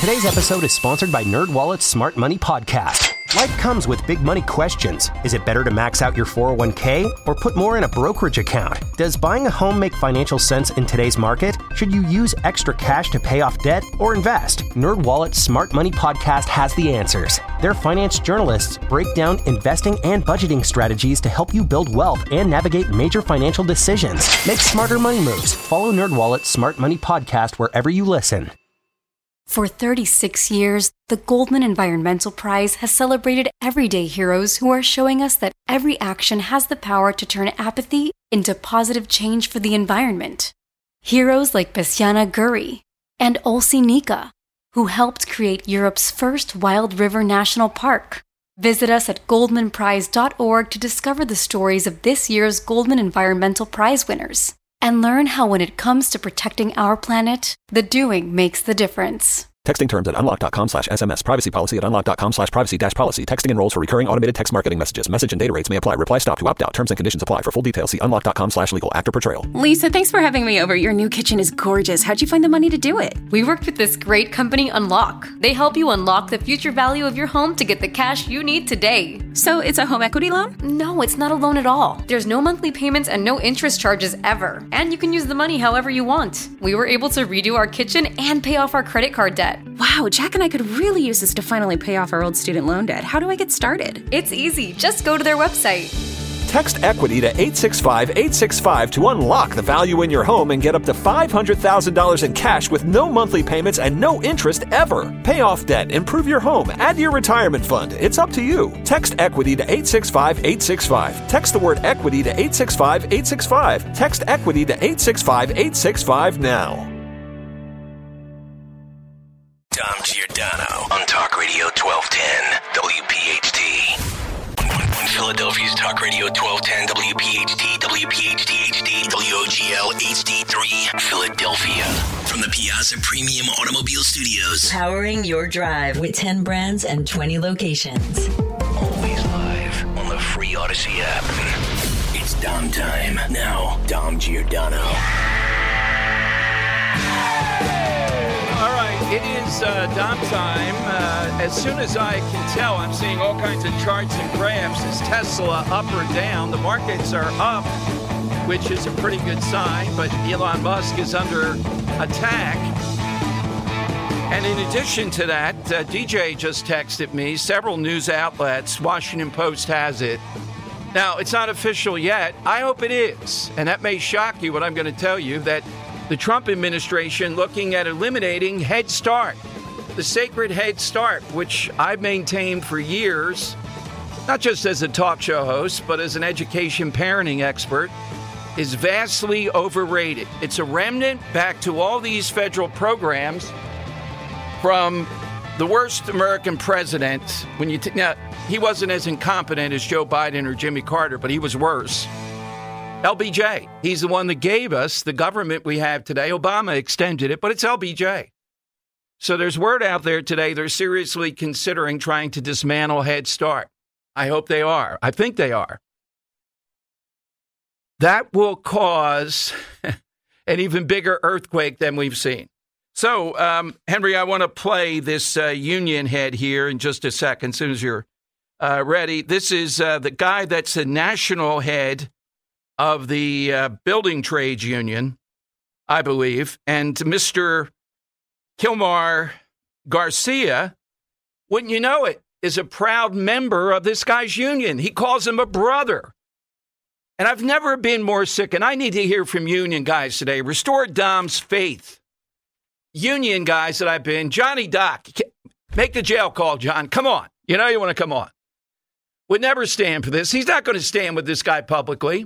Today's episode is sponsored by NerdWallet's Smart Money Podcast. Life comes with big money questions. Is it better to max out your 401k or put more in a brokerage account? Does buying a home make financial sense in today's market? Should you use extra cash to pay off debt or invest? NerdWallet's Smart Money Podcast has the answers. Their finance journalists break down investing and budgeting strategies to help you build wealth and navigate major financial decisions. Make smarter money moves. Follow NerdWallet's Smart Money Podcast wherever you listen. For 36 years, the Goldman Environmental Prize has celebrated everyday heroes who are showing us that every action has the power to turn apathy into positive change for the environment. Heroes like Bessiana Guri and Olsi Nika, who helped create Europe's first wild river national park. Visit us at goldmanprize.org to discover the stories of this year's Goldman Environmental Prize winners and learn how when it comes to protecting our planet, the doing makes the difference. Texting terms at unlock.com/SMS. Privacy policy at unlock.com/privacy-policy. Texting enrolls for recurring automated text marketing messages. Message and data rates may apply. Reply stop to opt out. Terms and conditions apply. For full details, see unlock.com/legal. Actor portrayal. Lisa, thanks for having me over. Your new kitchen is gorgeous. How'd you find the money to do it? We worked with this great company, Unlock. They help you unlock the future value of your home to get the cash you need today. So it's a home equity loan? No, it's not a loan at all. There's no monthly payments and no interest charges ever. And you can use the money however you want. We were able to redo our kitchen and pay off our credit card debt. Wow, Jack and I could really use this to finally pay off our old student loan debt. How do I get started? It's easy. Just go to their website. Text EQUITY to 865-865 to unlock the value in your home and get up to $500,000 in cash with no monthly payments and no interest ever. Pay off debt, improve your home, add to your retirement fund. It's up to you. Text EQUITY to 865-865. Text the word EQUITY to 865-865. Text EQUITY to 865-865 now. Dom Giordano on Talk Radio 1210 WPHT. Philadelphia's Talk Radio 1210 WPHT, WPHT HD, WOGL HD3, Philadelphia. From the Piazza Premium Automobile Studios. Powering your drive with 10 brands and 20 locations. Always live on the free Odyssey app. It's Dom time. Now, Dom Giordano. It is Dom time. As soon as I can tell, I'm seeing all kinds of charts and graphs. Is Tesla up or down? The markets are up, which is a pretty good sign, but Elon Musk is under attack. And in addition to that, DJ just texted me, several news outlets, Washington Post has it. Now, it's not official yet. I hope it is. And that may shock you what I'm going to tell you, that the Trump administration looking at eliminating Head Start, the sacred Head Start, which I've maintained for years, not just as a talk show host, but as an education parenting expert, is vastly overrated. It's a remnant back to all these federal programs from the worst American president. When you now, he wasn't as incompetent as Joe Biden or Jimmy Carter, but he was worse. LBJ. He's the one that gave us the government we have today. Obama extended it, but it's LBJ. So there's word out there today they're seriously considering trying to dismantle Head Start. I hope they are. I think they are. That will cause an even bigger earthquake than we've seen. So, Henry, I want to play this union head here in just a second, as soon as you're ready. This is the guy that's the national head of the building trades union, I believe, and Mr. Kilmar Garcia, wouldn't you know it, is a proud member of this guy's union. He calls him a brother. And I've never been more sick, and I need to hear from union guys today. Restore Dom's faith. Union guys that I've been, Johnny Doc, make the jail call, John. Come on. You know you want to come on. Would never stand for this. He's not going to stand with this guy publicly.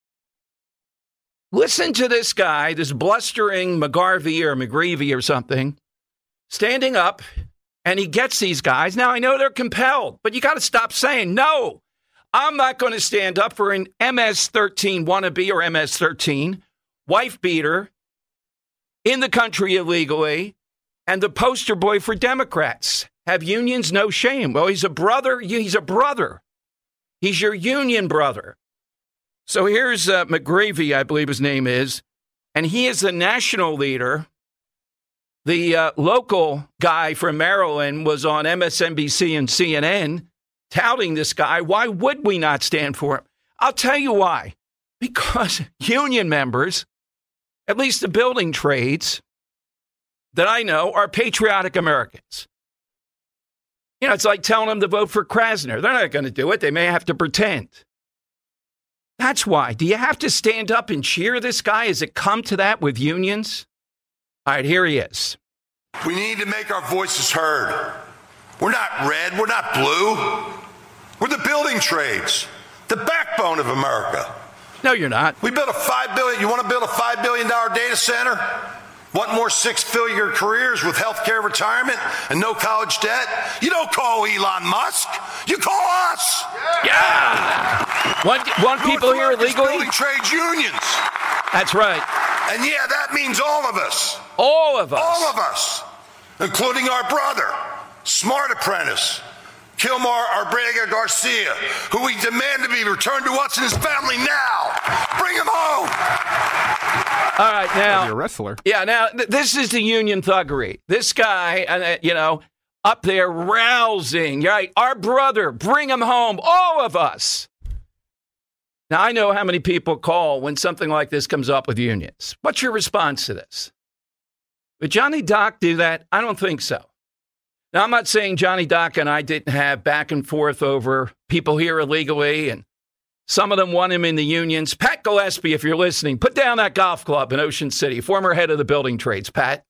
Listen to this guy, this blustering McGarvey or McGreevy or something, standing up, and he gets these guys. Now, I know they're compelled, but you got to stop saying, no, I'm not going to stand up for an MS-13 wannabe or MS-13 wife beater in the country illegally and the poster boy for Democrats. Have unions no shame? Well, he's a brother. He's a brother. He's your union brother. So here's McGreevy, I believe his name is, and he is the national leader The local guy from Maryland was on MSNBC and CNN touting this guy. Why would we not stand for him? I'll tell you why. Because union members, at least the building trades that I know, are patriotic Americans. You know, it's like telling them to vote for Krasner. They're not going to do it. They may have to pretend. That's why. Do you have to stand up and cheer this guy? Has it come to that with unions? All right, here he is. We need to make our voices heard. We're not red. We're not blue. We're the building trades, the backbone of America. No, you're not. We built a $5 billion. You want to build a $5 billion data center? Want more six-figure careers with health care, retirement, and no college debt? You don't call Elon Musk. You call us. Yeah. Want people here illegally? Building trades unions. That's right. And yeah, that means all of us. All of us. All of us, including our brother, Smart Apprentice, Kilmar Arbrega Garcia, who we demand to be returned to us and his family now. Bring him home. All right, now. You're a wrestler. Yeah, now, this is the union thuggery. This guy, up there rousing, right? Our brother, bring him home, all of us. Now, I know how many people call when something like this comes up with unions. What's your response to this? Would Johnny Doc do that? I don't think so. Now, I'm not saying Johnny Doc and I didn't have back and forth over people here illegally, and some of them want him in the unions. Pat Gillespie, if you're listening, put down that golf club in Ocean City, former head of the building trades, Pat.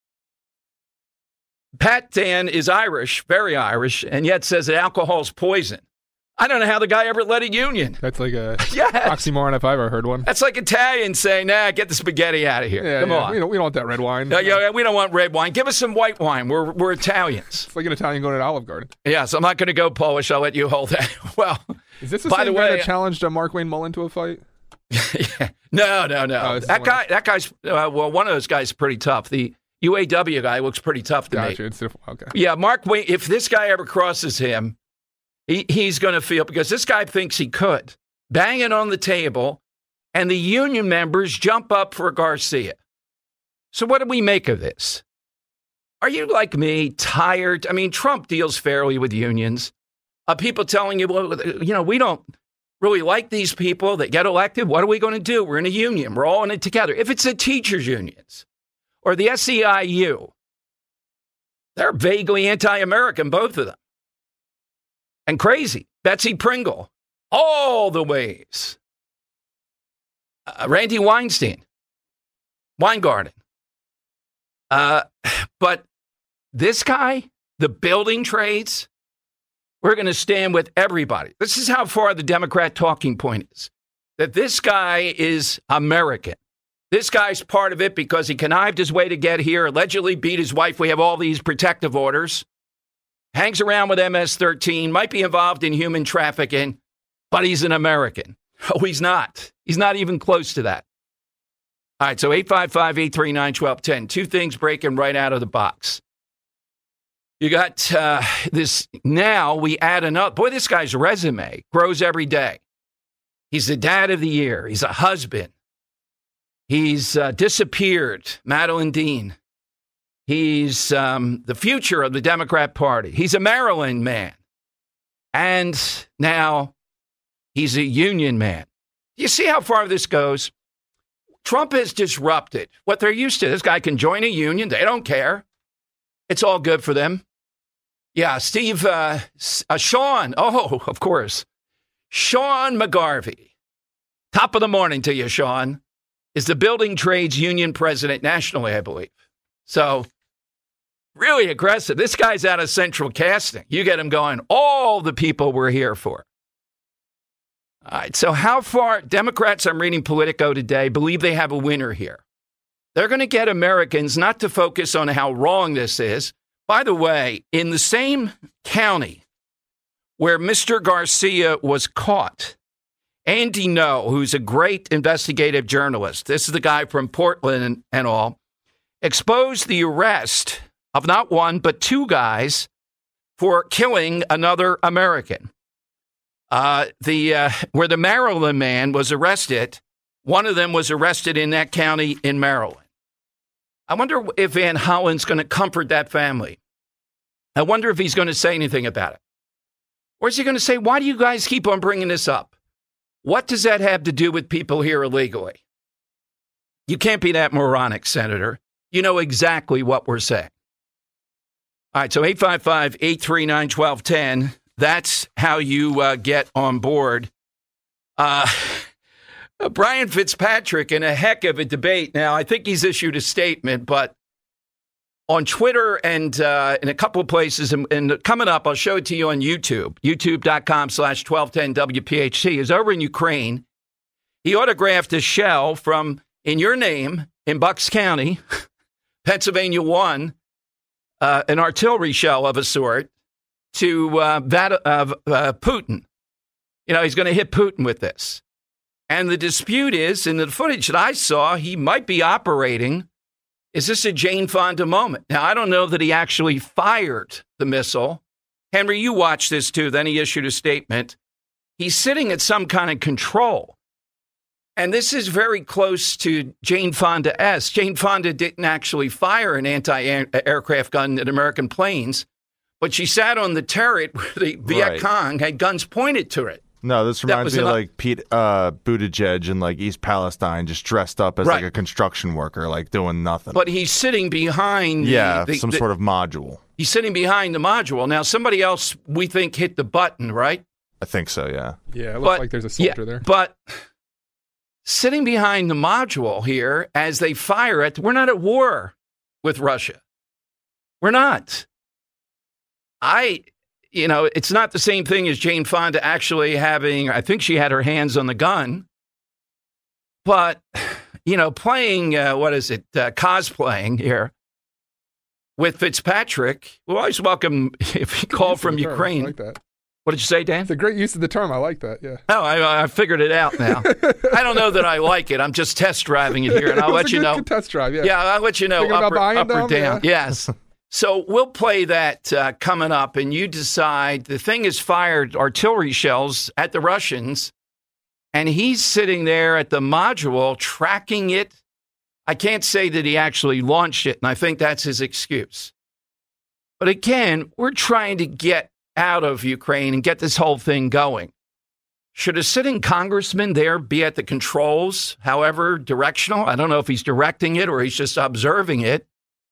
Pat Dan is Irish, very Irish, and yet says that alcohol's poison. I don't know how the guy ever led a union. That's like a oxymoron if I ever heard one. That's like Italians saying, nah, get the spaghetti out of here. Yeah, Come on. We don't want that red wine. Yeah, we don't want red wine. Give us some white wine. We're Italians. It's like an Italian going to Olive Garden. Yeah, so I'm not going to go Polish. I'll let you hold that. Well, is this the same guy that challenged Mark Wayne Mullen to a fight? Yeah. No. That guy's, one of those guys is pretty tough. The UAW guy looks pretty tough to me. Okay. Yeah, Mark Wayne, if this guy ever crosses him, he's going to feel, because this guy thinks he could, bang it on the table, and the union members jump up for Garcia. So what do we make of this? Are you like me, tired? I mean, Trump deals fairly with unions. People telling you, well, we don't really like these people that get elected. What are we going to do? We're in a union. We're all in it together. If it's the teachers' unions or the SEIU, they're vaguely anti-American, both of them. And crazy. Betsy Pringle, all the ways. Randy Weinstein, Weingarten. But this guy, the building trades, we're going to stand with everybody. This is how far the Democrat talking point is, that this guy is American. This guy's part of it because he connived his way to get here, allegedly beat his wife. We have all these protective orders. Hangs around with MS-13, might be involved in human trafficking, but he's an American. Oh, he's not. He's not even close to that. All right, so 855-839-1210. Two things breaking right out of the box. You got this, now we add another. Boy, this guy's resume grows every day. He's the dad of the year. He's a husband. He's disappeared, Madeline Dean. He's the future of the Democrat Party. He's a Maryland man. And now he's a union man. You see how far this goes? Trump has disrupted what they're used to. This guy can join a union. They don't care. It's all good for them. Yeah, Sean. Oh, of course. Sean McGarvey. Top of the morning to you, Sean. Is the Building Trades Union president nationally, I believe. So, really aggressive. This guy's out of central casting. You get him going, all the people we're here for. All right, so how far Democrats, I'm reading Politico today, believe they have a winner here. They're going to get Americans not to focus on how wrong this is. By the way, in the same county where Mr. Garcia was caught, Andy Ngo, who's a great investigative journalist, this is the guy from Portland and all, exposed the arrest of not one, but two guys for killing another American. Where the Maryland man was arrested, one of them was arrested in that county in Maryland. I wonder if Van Hollen's going to comfort that family. I wonder if he's going to say anything about it. Or is he going to say, why do you guys keep on bringing this up? What does that have to do with people here illegally? You can't be that moronic, Senator. You know exactly what we're saying. All right, so 855-839-1210. That's how you get on board. Brian Fitzpatrick in a heck of a debate. Now, I think he's issued a statement, but on Twitter and in a couple of places, and coming up, I'll show it to you on YouTube, youtube.com/1210WPHT, is over in Ukraine. He autographed a shell from, in your name, in Bucks County, Pennsylvania 1, an artillery shell of a sort, to Putin. You know, he's going to hit Putin with this. And the dispute is, in the footage that I saw, he might be operating. Is this a Jane Fonda moment? Now, I don't know that he actually fired the missile. Henry, you watched this too. Then he issued a statement. He's sitting at some kind of control. And this is very close to Jane Fonda-esque. Jane Fonda didn't actually fire an anti-aircraft gun at American planes, but she sat on the turret where the Viet Cong had guns pointed to it. No, this reminds me of like Pete Buttigieg in like East Palestine, just dressed up as like a construction worker, like doing nothing. But he's sitting behind some sort of module. He's sitting behind the module. Now, somebody else, we think, hit the button, right? I think so, yeah. Yeah, it looks like there's a soldier there. But sitting behind the module here as they fire it, we're not at war with Russia. We're not. It's not the same thing as Jane Fonda actually having, I think she had her hands on the gun. But, playing, cosplaying here with Fitzpatrick, we'll always welcome if he called from Ukraine. I like that. What did you say, Dan? It's a great use of the term. I like that, yeah. Oh, I figured it out now. I don't know that I like it. I'm just test driving it here, and I'll let you know. Good test drive, yeah. Yeah, I'll let you know up or down. Yeah. Yes. So we'll play that coming up, and you decide. The thing has fired artillery shells at the Russians, and he's sitting there at the module tracking it. I can't say that he actually launched it, and I think that's his excuse. But again, we're trying to get out of Ukraine and get this whole thing going. Should a sitting congressman there be at the controls, however directional? I don't know if he's directing it or he's just observing it.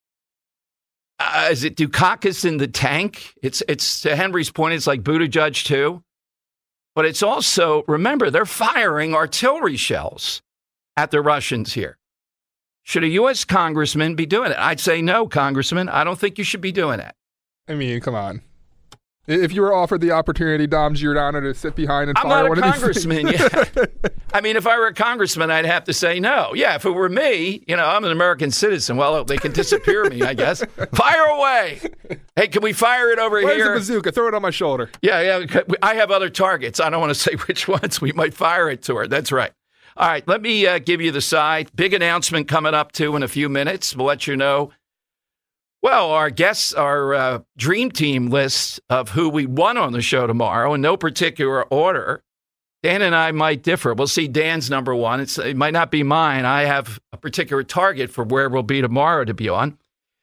Is it Dukakis in the tank? It's to Henry's point, it's like Buttigieg too. But it's also, remember, they're firing artillery shells at the Russians here. Should a U.S. congressman be doing it? I'd say no, Congressman. I don't think you should be doing that. I mean, come on. If you were offered the opportunity, Dom Giordano, to sit behind and fire one of these things. I'm not a congressman yet. I mean, if I were a congressman, I'd have to say no. Yeah, if it were me, I'm an American citizen. Well, they can disappear me, I guess. Fire away. Hey, can we fire it over here? Where's the bazooka? Throw it on my shoulder. Yeah. I have other targets. I don't want to say which ones. We might fire it to her. That's right. All right, let me give you the side. Big announcement coming up, too, in a few minutes. We'll let you know. Well, our guests, our dream team list of who we want on the show tomorrow in no particular order. Dan and I might differ. We'll see Dan's number one. It might not be mine. I have a particular target for where we'll be tomorrow to be on.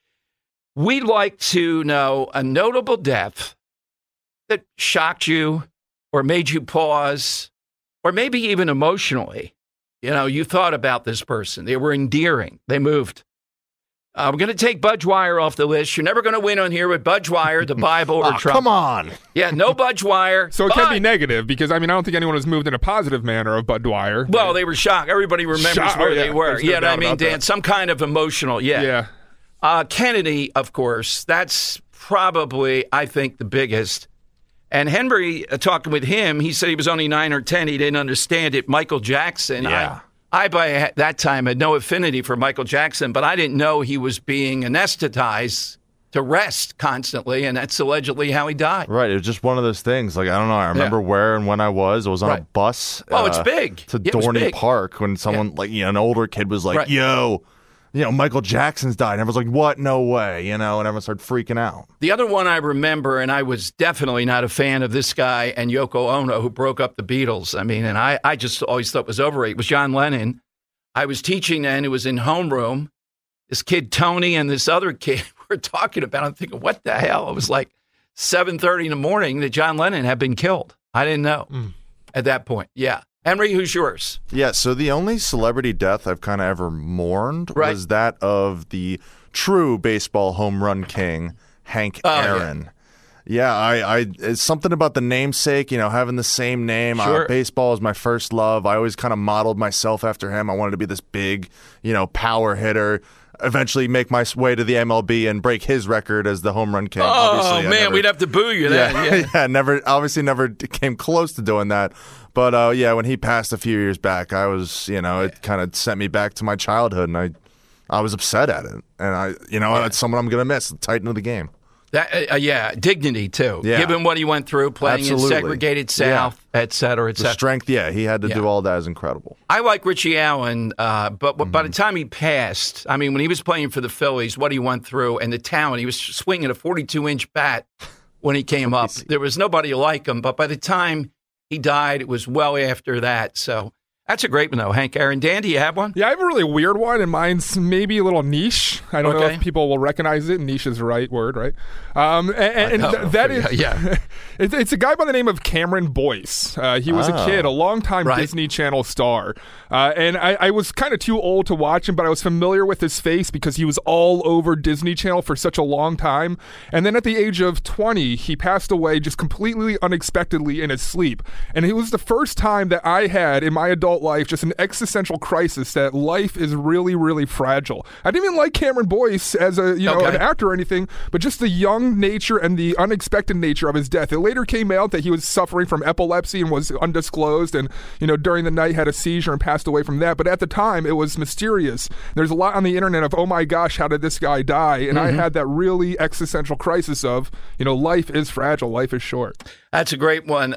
We'd like to know a notable death that shocked you or made you pause or maybe even emotionally. You thought about this person. They were endearing. They moved. We're going to take Budweiser off the list. You're never going to win on here with Budweiser, the Bible, or Trump. Come on. Yeah, no Budweiser. So it can be negative because, I don't think anyone has moved in a positive manner of Budweiser. Well, they were shocked. Everybody remembers where they were. You know what I mean, Dan? Some kind of emotional, yeah. Kennedy, of course, that's probably, I think, the biggest. And Henry, talking with him, he said he was only 9 or 10. He didn't understand it. Michael Jackson. Yeah. I, by that time, had no affinity for Michael Jackson, but I didn't know he was being anesthetized to rest constantly, and that's allegedly how he died. Right. It was just one of those things. Like, I don't know. I remember where and when I was. I was on a bus. Oh, it's big. To Dorney Park when someone, an older kid was like, yo, Michael Jackson's died. And everyone's like, what? No way. And everyone started freaking out. The other one I remember, and I was definitely not a fan of this guy and Yoko Ono, who broke up the Beatles. And I just always thought was overrated, was John Lennon. I was teaching then. It was in homeroom. this kid Tony and this other kid were talking about. I'm thinking, what the hell? It was like 7:30 in the morning that John Lennon had been killed. I didn't know at that point. Yeah. Henry, who's yours? Yeah, so the only celebrity death I've kind of ever mourned was that of the true baseball home run king, Hank Aaron. Yeah, it's something about the namesake, having the same name. Sure. Baseball is my first love. I always kind of modeled myself after him. I wanted to be this big, power hitter. Eventually make my way to the MLB and break his record as the home run king. Oh, man, we'd have to boo you then. Yeah, never came close to doing that. But, when he passed a few years back, I was, it kind of sent me back to my childhood, and I was upset at it. And it's someone I'm going to miss, the titan of the game. That, dignity, too. Yeah. Given what he went through, playing in segregated South, et cetera, et cetera. The strength, he had to do all that is incredible. I like Richie Allen, but by the time he passed, I mean, when he was playing for the Phillies, what he went through and the talent, he was swinging a 42-inch bat when he came up. There was nobody like him, but by the time he died, it was well after that, so... That's a great one, though, Hank Aaron. Dan, do you have one? Yeah, I have a really weird one, and mine's maybe a little niche. I don't know if people will recognize it. Niche is the right word, right? It's a guy by the name of Cameron Boyce. He was a kid, a longtime Disney Channel star. And I was kind of too old to watch him, but I was familiar with his face because he was all over Disney Channel for such a long time. And then at the age of 20, he passed away just completely unexpectedly in his sleep. And it was the first time that I had in my adult life just an existential crisis that life is really, really fragile. I didn't even like Cameron Boyce as an actor or anything, but just the young nature and the unexpected nature of his death. It later came out that he was suffering from epilepsy and was undisclosed, and during the night had a seizure and passed away from that. But at the time, it was mysterious. There's a lot on the internet of, oh my gosh, how did this guy die? And I had that really existential crisis of, life is fragile, life is short. That's a great one.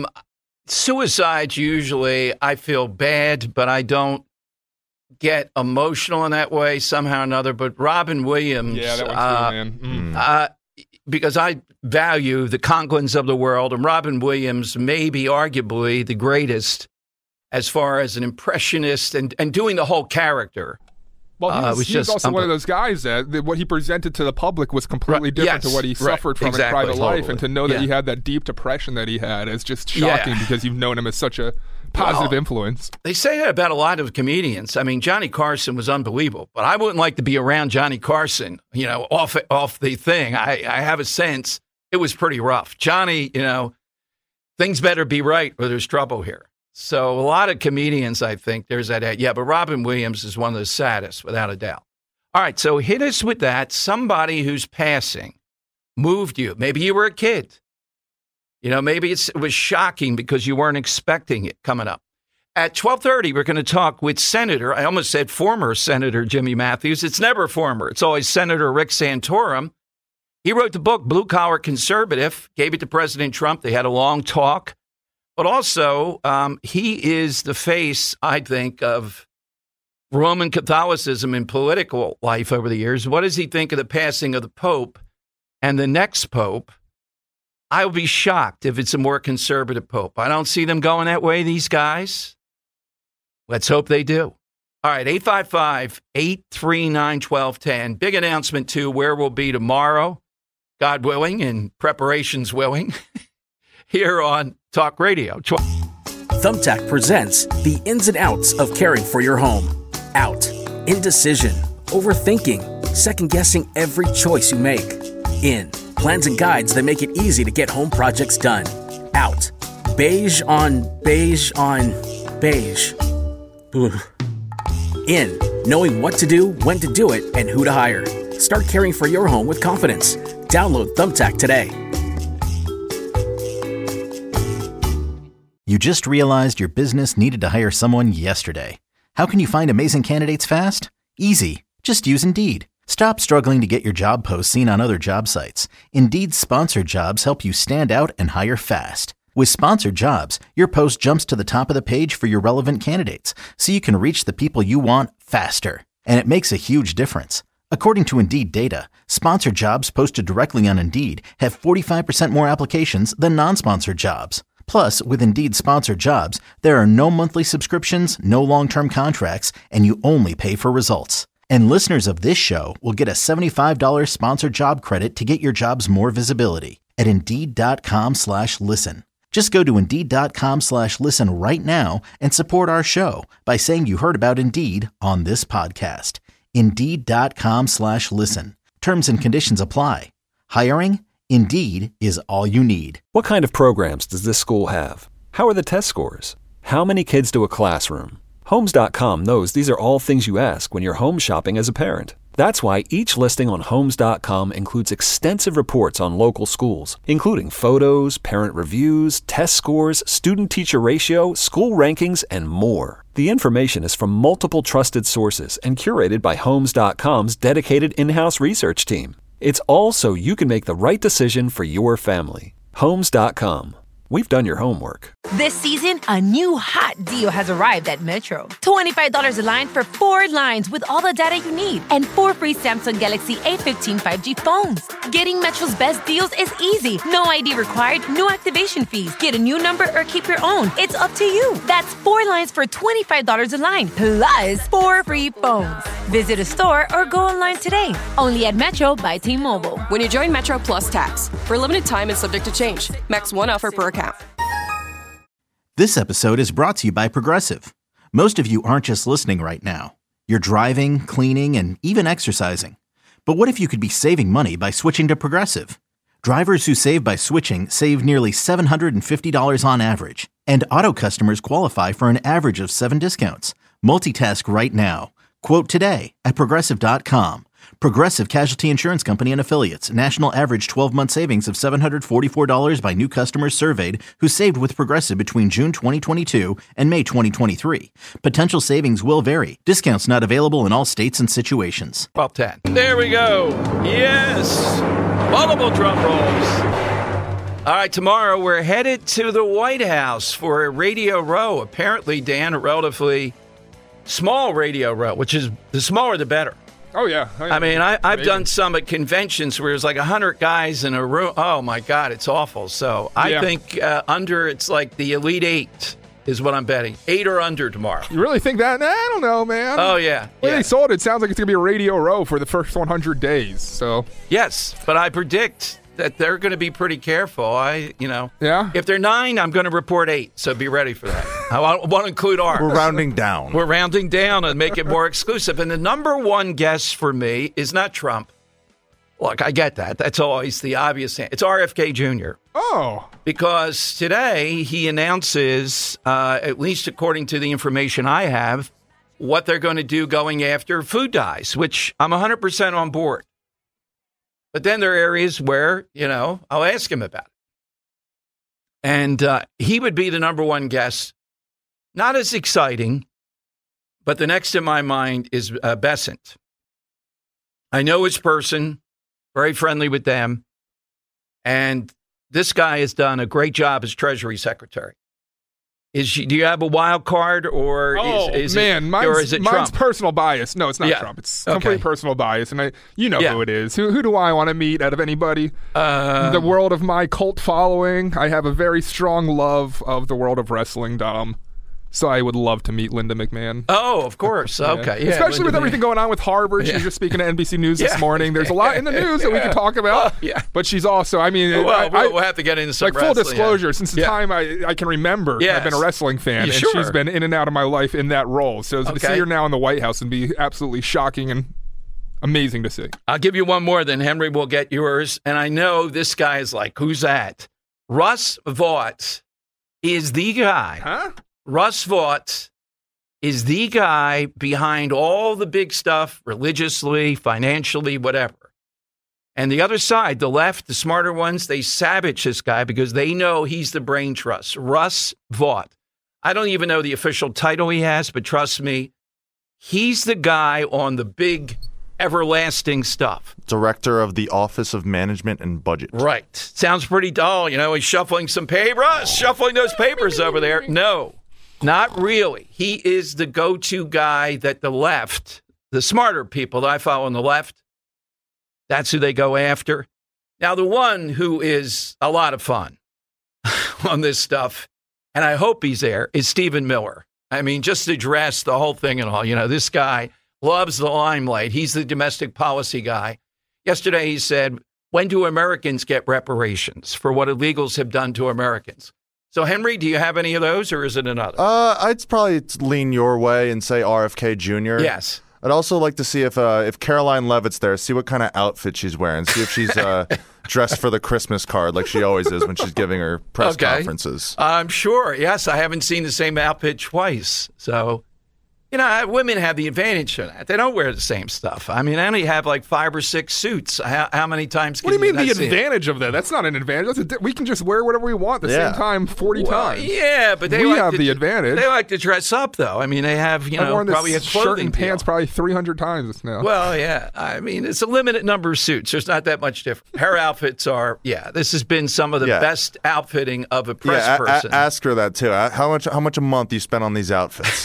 Suicides, usually I feel bad, but I don't get emotional in that way somehow or another. But Robin Williams, that one's good, man. Because I value the Conklins of the world, and Robin Williams may be arguably the greatest as far as an impressionist and doing the whole character. Well, he was also one of those guys that what he presented to the public was completely different to what he suffered from in private life. And to know that he had that deep depression that he had is just shocking because you've known him as such a positive influence. They say that about a lot of comedians. I mean, Johnny Carson was unbelievable, but I wouldn't like to be around Johnny Carson, off the thing. I have a sense it was pretty rough. Johnny, things better be right or there's trouble here. So a lot of comedians, I think, there's that. Yeah, but Robin Williams is one of the saddest, without a doubt. All right, so hit us with that. Somebody who's passing moved you. Maybe you were a kid. Maybe it was shocking because you weren't expecting it coming up. At 12:30, we're going to talk with Senator, I almost said former Senator Jimmy Matthews. It's never former. It's always Senator Rick Santorum. He wrote the book, Blue Collar Conservative, gave it to President Trump. They had a long talk. But also, he is the face, I think, of Roman Catholicism in political life over the years. What does he think of the passing of the Pope and the next Pope? I will be shocked if it's a more conservative Pope. I don't see them going that way, these guys. Let's hope they do. All right, 855-839-1210. Big announcement, too, where we'll be tomorrow, God willing, and preparations willing, here on Talk Radio. Thumbtack presents the ins and outs of caring for your home. Out. Indecision. Overthinking. Second-guessing every choice you make. In. Plans and guides that make it easy to get home projects done. Out. Beige on beige on beige. Ugh. In. Knowing what to do, when to do it, and who to hire. Start caring for your home with confidence. Download Thumbtack today. You just realized your business needed to hire someone yesterday. How can you find amazing candidates fast? Easy. Just use Indeed. Stop struggling to get your job posts seen on other job sites. Indeed's sponsored jobs help you stand out and hire fast. With sponsored jobs, your post jumps to the top of the page for your relevant candidates, so you can reach the people you want faster. And it makes a huge difference. According to Indeed data, sponsored jobs posted directly on Indeed have 45% more applications than non-sponsored jobs. Plus, with Indeed sponsored jobs, there are no monthly subscriptions, no long-term contracts, and you only pay for results. And listeners of this show will get a $75 sponsored job credit to get your jobs more visibility at Indeed.com/listen. Just go to Indeed.com/listen right now and support our show by saying you heard about Indeed on this podcast. Indeed.com/listen. Terms and conditions apply. Hiring? Indeed is all you need. What kind of programs does this school have? How are the test scores? How many kids do a classroom? Homes.com knows these are all things you ask when you're home shopping as a parent. That's why each listing on Homes.com includes extensive reports on local schools, including photos, parent reviews, test scores, student-teacher ratio, school rankings, and more. The information is from multiple trusted sources and curated by Homes.com's dedicated in-house research team. It's all so you can make the right decision for your family. Homes.com. We've done your homework. This season, a new hot deal has arrived at Metro. $25 a line for 4 lines with all the data you need and 4 free Samsung Galaxy A15 5G phones. Getting Metro's best deals is easy. No ID required, no activation fees. Get a new number or keep your own. It's up to you. That's 4 lines for $25 a line, plus 4 free phones. Visit a store or go online today. Only at Metro by T-Mobile. When you join Metro Plus Tax, for a limited time and subject to change. Max 1 offer per account. This episode is brought to you by Progressive. Most of you aren't just listening right now. You're driving, cleaning, and even exercising. But what if you could be saving money by switching to Progressive? Drivers who save by switching save nearly $750 on average. And auto customers qualify for an average of 7 discounts. Multitask right now. Quote today at Progressive.com. Progressive Casualty Insurance Company and Affiliates. National average 12-month savings of $744 by new customers surveyed who saved with Progressive between June 2022 and May 2023. Potential savings will vary. Discounts not available in all states and situations. 12:10. There we go. Yes. Multiple drum rolls. All right, tomorrow we're headed to the White House for a Radio Row. Apparently, Dan, a relatively small Radio Row, which is the smaller the better. Oh, yeah. I mean, I've done some at conventions where there's like 100 guys in a room. Oh, my God, it's awful. So I think under, it's like the Elite 8 is what I'm betting. 8 or under tomorrow. You really think that? Nah, I don't know, man. Oh, yeah. The way they sold it sounds like it's going to be a Radio Row for the first 100 days. So yes, but I predict that they're going to be pretty careful. Yeah. If they're 9, I'm going to report 8. So be ready for that. I want to include ours. We're rounding down. We're rounding down and make it more exclusive. And the number one guess for me is not Trump. Look, I get that. That's always the obvious answer. It's RFK Jr. Oh. Because today he announces, at least according to the information I have, what they're going to do going after food dyes, which I'm 100% on board. But then there are areas where, I'll ask him about it. And he would be the number one guess. Not as exciting, but the next in my mind is Bessent. I know his person, very friendly with them. And this guy has done a great job as Treasury Secretary. Do you have a wild card, or is it Trump? Mine's personal bias. No, it's not Trump. It's complete personal bias, and who it is. Who do I want to meet out of anybody? The world of my cult following. I have a very strong love of the world of wrestling, Dom. So I would love to meet Linda McMahon. Oh, of course. Okay. Yeah, especially Linda with everything going on with Harvard. She was just speaking to NBC News this morning. There's a lot in the news that we can talk about. But she's also, we'll have to get into some full disclosure, since the time I can remember, I've been a wrestling fan, and she's been in and out of my life in that role. So to see her now in the White House and be absolutely shocking and amazing to see. I'll give you one more, then Henry will get yours. And I know this guy is like, who's that? Russ Vought is the guy. Huh? Russ Vought is the guy behind all the big stuff, religiously, financially, whatever. And the other side, the left, the smarter ones, they savage this guy because they know he's the brain trust. Russ Vought. I don't even know the official title he has, but trust me, he's the guy on the big, everlasting stuff. Director of the Office of Management and Budget. Right. Sounds pretty dull. He's shuffling some papers, shuffling those papers over there. No. Not really. He is the go-to guy that the left, the smarter people that I follow on the left, that's who they go after. Now, the one who is a lot of fun on this stuff, and I hope he's there, is Stephen Miller. I mean, just to address the whole thing and all. This guy, loves the limelight. He's the domestic policy guy. Yesterday he said, when do Americans get reparations for what illegals have done to Americans? So, Henry, do you have any of those, or is it another? I'd probably lean your way and say RFK Jr. Yes. I'd also like to see if Caroline Leavitt's there, see what kind of outfit she's wearing, see if she's dressed for the Christmas card like she always is when she's giving her press conferences. I'm sure. Yes, I haven't seen the same outfit twice. So, women have the advantage of that. They don't wear the same stuff. I mean, I only have like 5 or 6 suits. How many times can What do you mean not the advantage of that? That's not an advantage. We can just wear whatever we want at the same time 40 times. Yeah, but we have the advantage. They like to dress up, though. I mean, they have, I've worn probably a this clothing shirt and pants probably 300 times now. Well, yeah. I mean, it's a limited number of suits. There's not that much different. Her outfits are, this has been some of the best outfitting of a press person. Ask her that, too. How much a month do you spend on these outfits?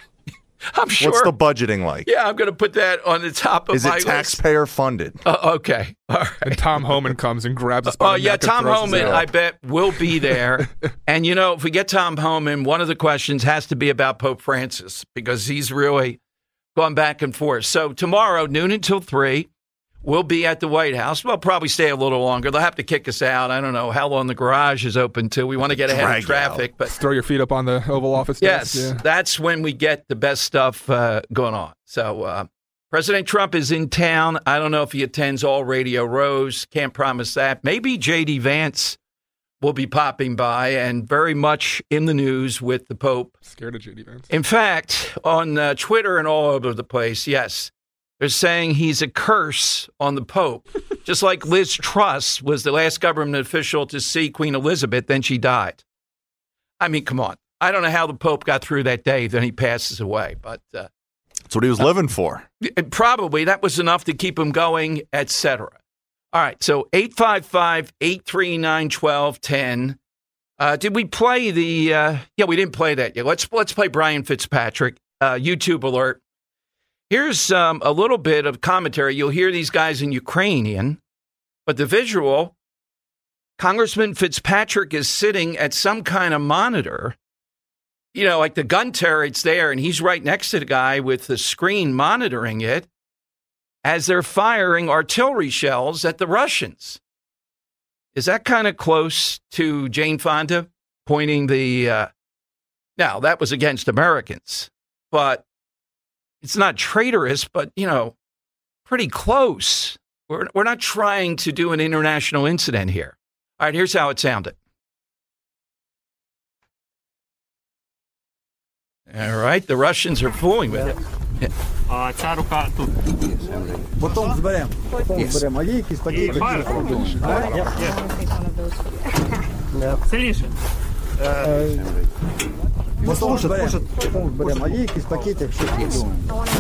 I'm sure. What's the budgeting like? Yeah, I'm going to put that on the top of my list. Is it taxpayer funded? Okay. All right. And Tom Homan comes and grabs us by the neck Tom and throws Homan, us out. I bet, will be there. And, if we get Tom Homan, one of the questions has to be about Pope Francis because he's really gone back and forth. So tomorrow, noon until 3, we'll be at the White House. We'll probably stay a little longer. They'll have to kick us out. I don't know how long the garage is open till. We want to get ahead of traffic. But throw your feet up on the Oval Office desk. Yes, that's when we get the best stuff going on. So President Trump is in town. I don't know if he attends all Radio Rows. Can't promise that. Maybe J.D. Vance will be popping by and very much in the news with the Pope. Scared of J.D. Vance. In fact, on Twitter and all over the place, yes, they're saying he's a curse on the Pope, just like Liz Truss was the last government official to see Queen Elizabeth, then she died. I mean, come on. I don't know how the Pope got through that day, then he passes away. But that's what he was living for. Probably. That was enough to keep him going, etc. All right, so 855-839-1210. Did we play the we didn't play that yet. Let's play Brian Fitzpatrick, YouTube alert. Here's a little bit of commentary. You'll hear these guys in Ukrainian, but the visual, Congressman Fitzpatrick is sitting at some kind of monitor, like the gun turret's there, and he's right next to the guy with the screen monitoring it as they're firing artillery shells at the Russians. Is that kind of close to Jane Fonda pointing the... Now, that was against Americans, but it's not traitorous, but, pretty close. We're not trying to do an international incident here. All right, here's how it sounded. All right, the Russians are fooling with it. Ця рука тут. Потім зберемо. А є якісь пакети? Сильніше. Потім зберемо. А є якісь пакети, якщо подумаємо.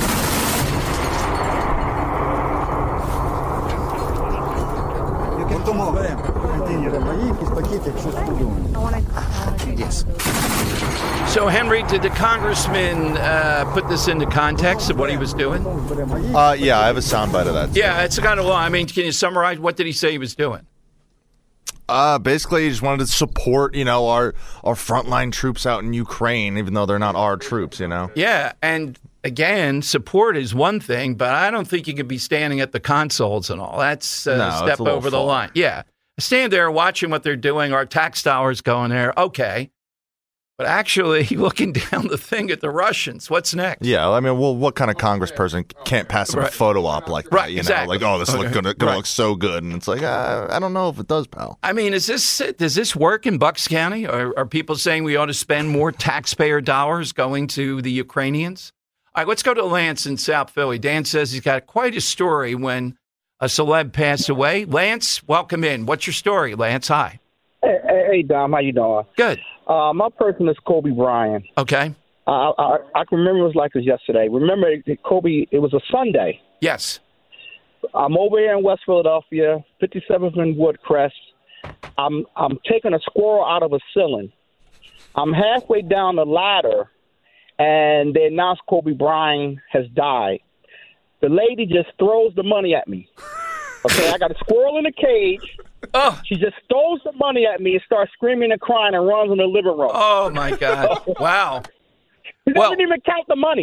Потім зберемо. А є якісь пакети, якщо подумаємо. Yes. So, Henry, did the congressman put this into context of what he was doing? Yeah, I have a soundbite of that. Yeah, it's kind of long. I mean, can you summarize? What did he say he was doing? Basically, he just wanted to support, our frontline troops out in Ukraine, even though they're not our troops, Yeah, and again, support is one thing, but I don't think you can be standing at the consoles and all. That's a step over the line. Yeah. Stand there watching what they're doing, our tax dollars going there, okay. But actually looking down the thing at the Russians, what's next? Yeah, I mean, what kind of congressperson can't pass him a photo op like that, exactly. Like, oh, this is going to look so good. And it's like, I don't know if it does, pal. I mean, does this work in Bucks County? Are people saying we ought to spend more taxpayer dollars going to the Ukrainians? All right, let's go to Lance in South Philly. Dan says he's got quite a story when a celeb passed away. Lance, welcome in. What's your story, Lance? Hi. Hey, Dom. How you doing? Good. My person is Kobe Bryant. Okay. I can remember it was like this yesterday. Remember, Kobe, it was a Sunday. Yes. I'm over here in West Philadelphia, 57th and Woodcrest. I'm taking a squirrel out of a ceiling. I'm halfway down the ladder, and they announced Kobe Bryant has died. The lady just throws the money at me. Okay, I got a squirrel in a cage. Oh. She just throws the money at me and starts screaming and crying and runs in the living room. Oh, my God. Wow. She doesn't even count the money.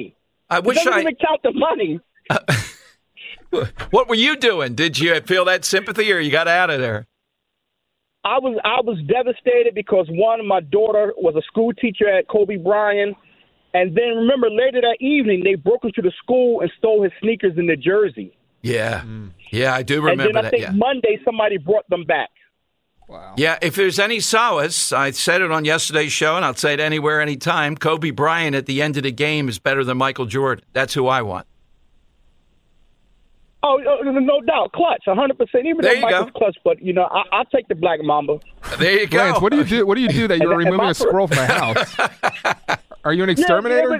I wish doesn't even count the money. What were you doing? Did you feel that sympathy, or you got out of there? I was devastated because, one, my daughter was a school teacher at Kobe Bryant. And then, remember, later that evening, they broke into the school and stole his sneakers and the jersey. Yeah. Yeah, I do remember that. And then I think Monday somebody brought them back. Wow. Yeah, if there's any solace, I said it on yesterday's show, and I'll say it anywhere, anytime, Kobe Bryant at the end of the game is better than Michael Jordan. That's who I want. Oh, no doubt. Clutch, 100%. Even though Michael's clutch, but, I'll take the Black Mamba. There you go. Lance, what do you do? What do you do that you're removing a squirrel from my house? Are you an exterminator?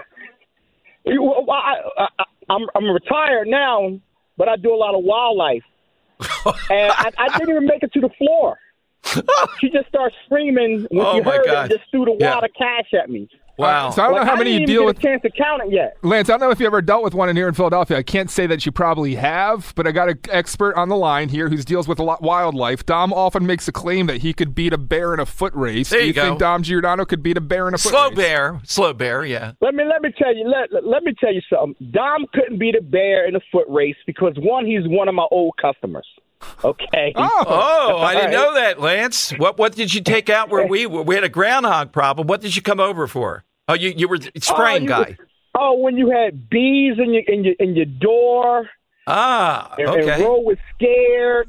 I'm retired now, but I do a lot of wildlife. And I didn't even make it to the floor. She just started screaming when she heard it and just threw the wad of cash at me. Wow. So I don't know how many you deal with. I didn't even get a chance to count it yet. Lance, I don't know if you ever dealt with one in here in Philadelphia. I can't say that you probably have, but I got an expert on the line here who deals with a lot wildlife. Dom often makes a claim that he could beat a bear in a foot race. There Do you go. think Dom Giordano could beat a bear in a foot race? Slow bear, yeah. Let me tell you. Let me tell you something. Dom couldn't beat a bear in a foot race because, one, he's one of my old customers. Okay. Oh, I didn't know that, Lance. What did you take out where we had a groundhog problem? What did you come over for? Oh, you were spraying guy. When you had bees in your door. Ah, okay. And Ro was scared.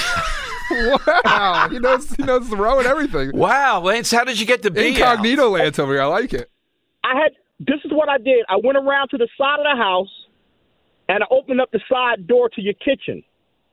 Wow, he knows the row and everything. Wow, Lance, how did you get the bee Incognito Lance over here. I like it. This is what I did. I went around to the side of the house, and I opened up the side door to your kitchen.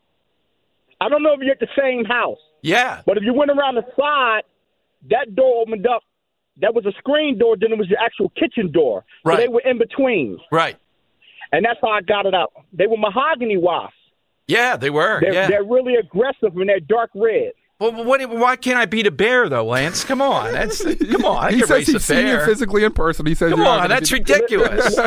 I don't know if you're at the same house. Yeah. But if you went around the side, that door opened up. That was a screen door, then it was your actual kitchen door. Right. So they were in between. Right. And that's how I got it out. They were mahogany wasps. Yeah, they were. They're really aggressive and they're dark red. Well, why can't I beat a bear, though, Lance? Come on. Come on. I he can says race a he's seen you bear. physically in person. He says, Come on, that's ridiculous.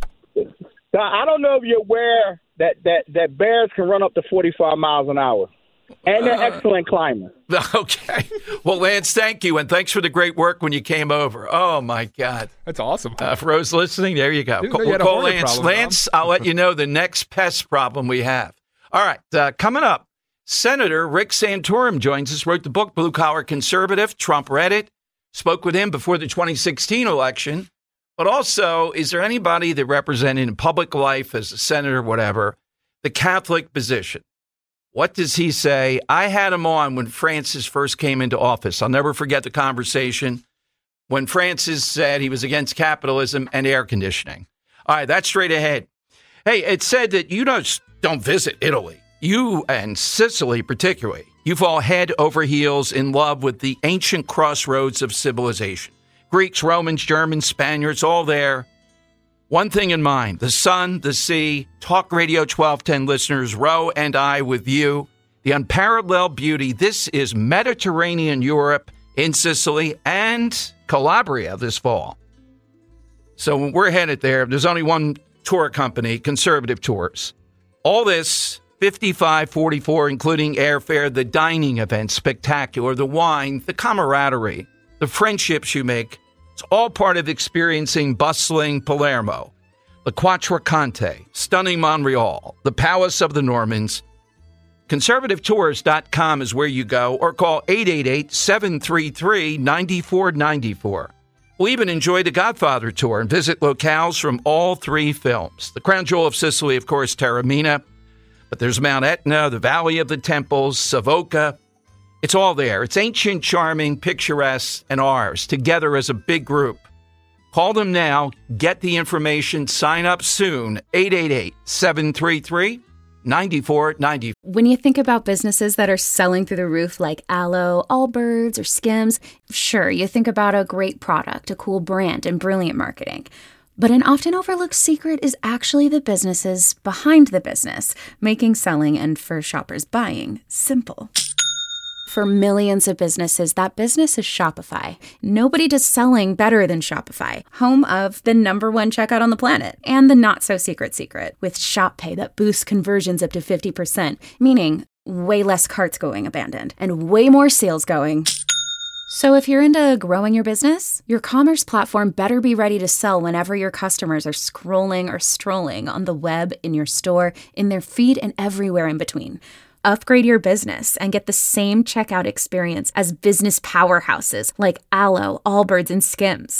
I don't know if you're aware that bears can run up to 45 miles an hour. And they're excellent climbers. Okay. Well, Lance, thank you. And thanks for the great work when you came over. Oh, my God. That's awesome. For those listening, there you go. We'll call Lance. Lance, I'll let you know the next pest problem we have. All right. Coming up, Senator Rick Santorum joins us, wrote the book, Blue Collar Conservative. Trump read it, spoke with him before the 2016 election. But also, is there anybody that represented in public life as a senator, whatever, the Catholic position? What does he say? I had him on when Francis first came into office. I'll never forget the conversation when Francis said he was against capitalism and air conditioning. All right, that's straight ahead. Hey, it said that you don't visit Italy. You and Sicily particularly. You fall head over heels in love with the ancient crossroads of civilization. Greeks, Romans, Germans, Spaniards, all there. One thing in mind, the sun, the sea, Talk Radio 1210 listeners, Ro and I with you, the unparalleled beauty. This is Mediterranean Europe in Sicily and Calabria this fall. So we're headed there. There's only one tour company, Conservative Tours. All this, $55.44, including airfare, the dining event, spectacular, the wine, the camaraderie, the friendships you make. It's all part of experiencing bustling Palermo, the Quattrocante, stunning Montreal, the Palace of the Normans. ConservativeTours.com is where you go, or call 888-733-9494. We'll even enjoy the Godfather Tour and visit locales from all three films. The crown jewel of Sicily, of course, Taormina, but there's Mount Etna, the Valley of the Temples, Savoca. It's all there. It's ancient, charming, picturesque, and ours, together as a big group. Call them now. Get the information. Sign up soon. 888-733-9494. When you think about businesses that are selling through the roof like Aloe, Allbirds, or Skims, sure, you think about a great product, a cool brand, and brilliant marketing. But an often overlooked secret is actually the businesses behind the business, making selling and for shoppers buying simple. For millions of businesses, that business is Shopify. Nobody does selling better than Shopify, home of the #1 checkout on the planet and the not-so-secret secret with Shop Pay that boosts conversions up to 50%, meaning way less carts going abandoned and way more sales going So if you're into growing your business, your commerce platform better be ready to sell whenever your customers are scrolling or strolling on the web, in your store, in their feed, and everywhere in between. Upgrade your business and get the same checkout experience as business powerhouses like Allo, Allbirds, and Skims.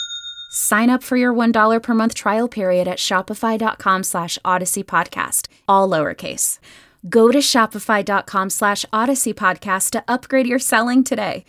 Sign up for your $1 per month trial period at shopify.com/Odyssey Podcast, all lowercase. Go to shopify.com/Odyssey Podcast to upgrade your selling today.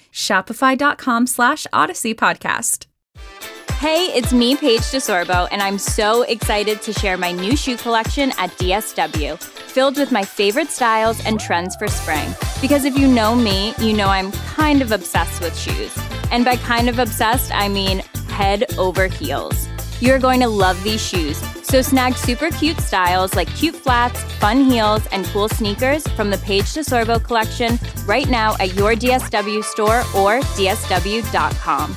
Shopify.com/Odyssey Podcast. Hey, it's me, Paige DeSorbo, and I'm so excited to share my new shoe collection at DSW, filled with my favorite styles and trends for spring. Because if you know me, you know I'm kind of obsessed with shoes. And by kind of obsessed, I mean head over heels. You're going to love these shoes. So snag super cute styles like cute flats, fun heels, and cool sneakers from the Paige DeSorbo collection right now at your DSW store or dsw.com.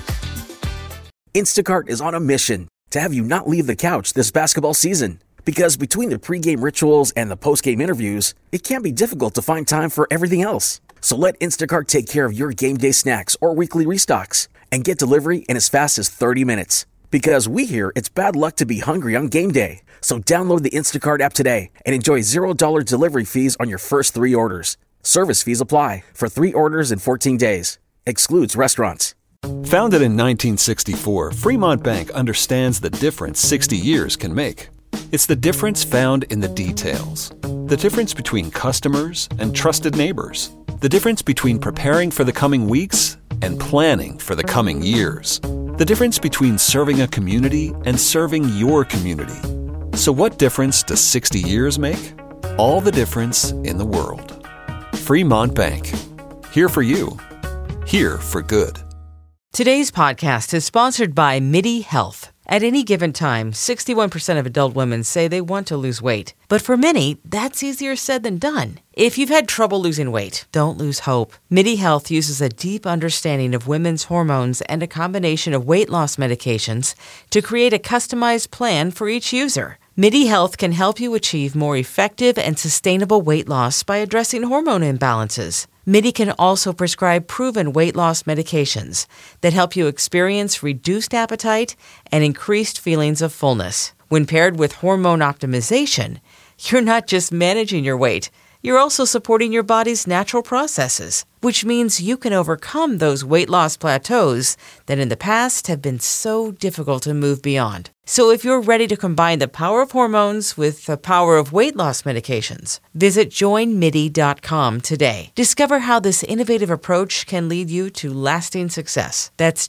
Instacart is on a mission to have you not leave the couch this basketball season. Because between the pregame rituals and the postgame interviews, it can be difficult to find time for everything else. So let Instacart take care of your game day snacks or weekly restocks and get delivery in as fast as 30 minutes. Because we hear it's bad luck to be hungry on game day. So download the Instacart app today and enjoy $0 delivery fees on your first 3 orders. Service fees apply for 3 orders in 14 days. Excludes restaurants. Founded in 1964, Fremont Bank understands the difference 60 years can make. It's the difference found in the details. The difference between customers and trusted neighbors. The difference between preparing for the coming weeks and planning for the coming years. The difference between serving a community and serving your community. So what difference does 60 years make? All the difference in the world. Fremont Bank. Here for you. Here for good. Today's podcast is sponsored by MIDI Health. At any given time, 61% of adult women say they want to lose weight. But for many, that's easier said than done. If you've had trouble losing weight, don't lose hope. MIDI Health uses a deep understanding of women's hormones and a combination of weight loss medications to create a customized plan for each user. MIDI Health can help you achieve more effective and sustainable weight loss by addressing hormone imbalances. MIDI can also prescribe proven weight loss medications that help you experience reduced appetite and increased feelings of fullness. When paired with hormone optimization, you're not just managing your weight, you're also supporting your body's natural processes, which means you can overcome those weight loss plateaus that in the past have been so difficult to move beyond. So if you're ready to combine the power of hormones with the power of weight loss medications, visit joinmidi.com today. Discover how this innovative approach can lead you to lasting success. That's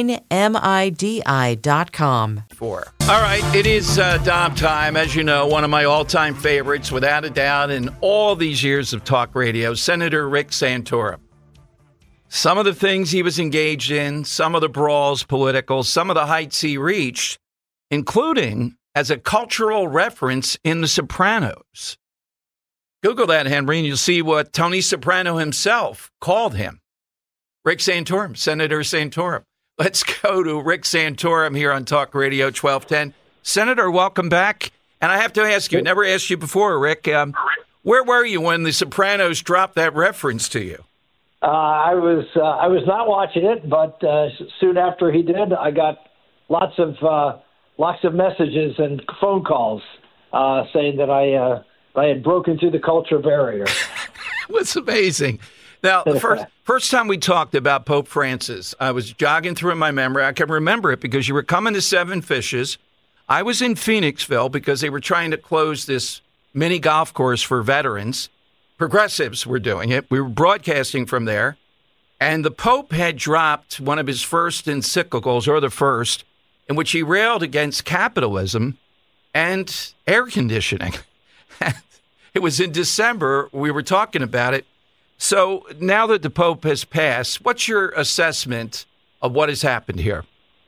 joinmidi.com. All right, it is Dom time. As you know, one of my all-time favorites, without a doubt, in all these years of talk radio, Senator Rick Santorum. Some of the things he was engaged in, some of the brawls political, some of the heights he reached, including as a cultural reference in The Sopranos. Google that, Henry, and you'll see what Tony Soprano himself called him. Rick Santorum, Senator Santorum. Let's go to Rick Santorum here on Talk Radio 1210. Senator, welcome back. And I have to ask you, never asked you before, Rick, where were you when The Sopranos dropped that reference to you? I was not watching it, but soon after he did, I got lots of messages and phone calls saying that I had broken through the culture barrier. It was amazing. Now, the first time we talked about Pope Francis, I was jogging through my memory. I can remember it because you were coming to Seven Fishes. I was in Phoenixville because they were trying to close this mini golf course for veterans. Progressives were doing it. We were broadcasting from there. And the Pope had dropped one of his first encyclicals, or the first, in which he railed against capitalism and air conditioning. It was in December. We were talking about it. So now that the Pope has passed, what's your assessment of what has happened here?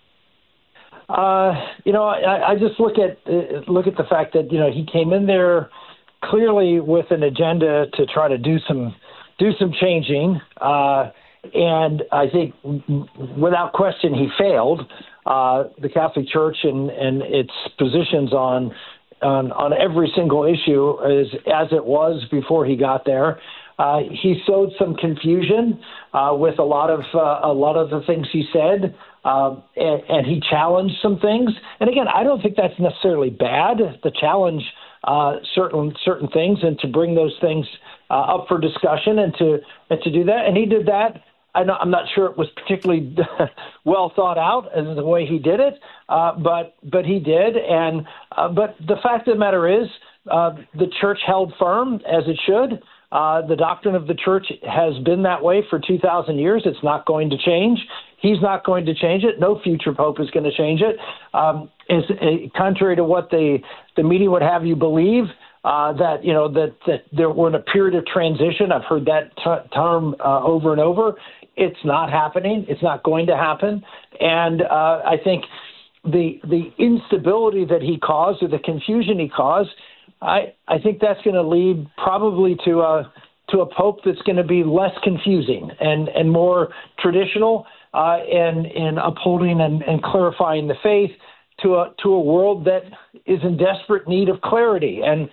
I just look at the fact that, he came in there clearly with an agenda to try to do some changing. And I think without question, he failed. The Catholic Church and its positions on every single issue is as it was before he got there. He sowed some confusion with a lot of the things he said, and he challenged some things. And again, I don't think that's necessarily bad to challenge certain things and to bring those things up for discussion and to do that. And he did that. I'm not sure it was particularly well thought out as the way he did it, but he did. And but the fact of the matter is, the church held firm as it should. The doctrine of the church has been that way for 2,000 years. It's not going to change. He's not going to change it. No future pope is going to change it. Contrary to what the media would have you believe, that we're in a period of transition. I've heard that term over and over. It's not happening. It's not going to happen. And I think the instability that he caused or the confusion he caused, I think that's going to lead probably to a pope that's going to be less confusing and more traditional in upholding and clarifying the faith to a world that is in desperate need of clarity and